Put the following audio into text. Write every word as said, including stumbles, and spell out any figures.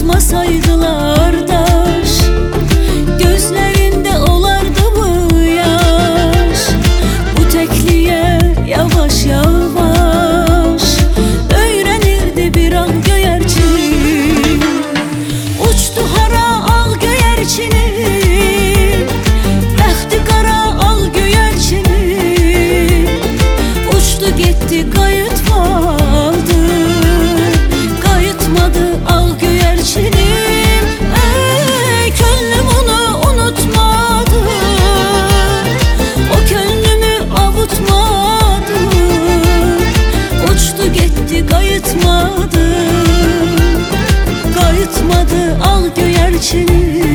Unutmasaydılar daş, gözlerinde olardı bu yaş. Bu tekliğe yavaş yavaş öğrenirdi bir an göyerçin. Uçtu hara al göyerçinin, bəxti qara al göyerçinin. Uçtu gitti qayıtmadı, qayıtmadı al göyerçinim. Ey könlüm onu unutmadı, o könlümü avutmadı. Uçtu gitti qayıtmadı, qayıtmadı al göyerçinim.